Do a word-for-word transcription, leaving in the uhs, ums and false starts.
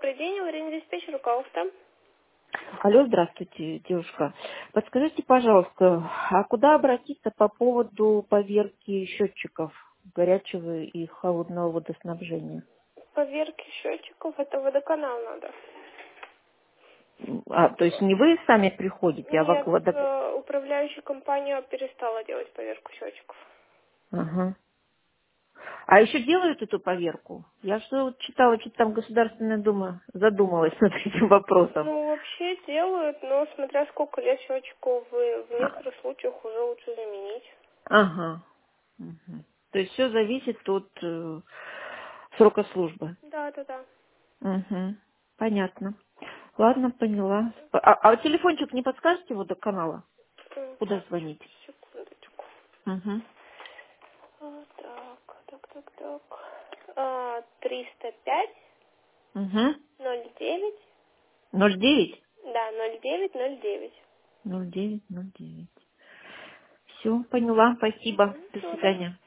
Добрый день, аварийный диспетчер руководства. Алло, здравствуйте, девушка. Подскажите, пожалуйста, а куда обратиться по поводу поверки счетчиков горячего и холодного водоснабжения? Поверки счетчиков, это водоканал надо. М, А, то есть не вы сами приходите, а вод... Нет, водо- э, управляющая компания перестала делать поверку счетчиков. Ага. А еще делают эту поверку? Я что вот читала, что там Государственная Дума задумалась над этим вопросом. Ну, вообще делают, но смотря сколько лет счетчику, вы в А, некоторых случаях уже лучше заменить. Ага. Мгм. То есть все зависит от э, срока службы. Да, да, да. Угу. Понятно. Ладно, поняла. А, а телефончик не подскажете его до канала? М, Куда Так, звонить? секундочку. Угу. А, так, так, так, так. А, триста пять Угу. ноль девять. Ноль девять? Да, ноль девять ноль девять. Ноль девять ноль девять. Все, поняла. Спасибо. До Все, да. свидания.